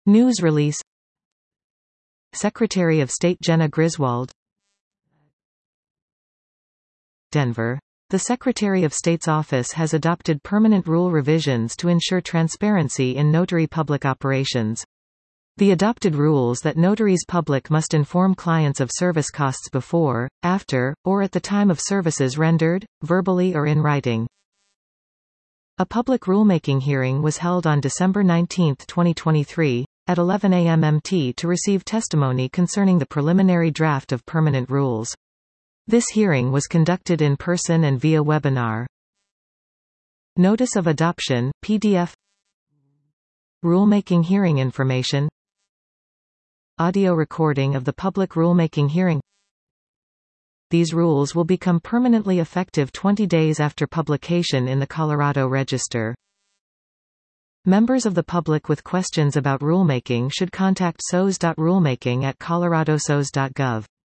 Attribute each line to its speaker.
Speaker 1: News release. Secretary of State Jena Griswold. Denver. The Secretary of State's office has adopted permanent rule revisions to ensure transparency in notary public operations. The adopted rules that notaries public must inform clients of service costs before, after, or at the time of services rendered, verbally or in writing. A public rulemaking hearing was held on December 19, 2023, at 11 a.m. MT to receive testimony concerning the preliminary draft of permanent rules. This hearing was conducted in person and via webinar. Notice of Adoption, PDF. Rulemaking hearing information. Audio recording of the public rulemaking hearing. These rules will become permanently effective 20 days after publication in the Colorado Register. Members of the public with questions about rulemaking should contact soz.rulemaking@coloradosoz.gov.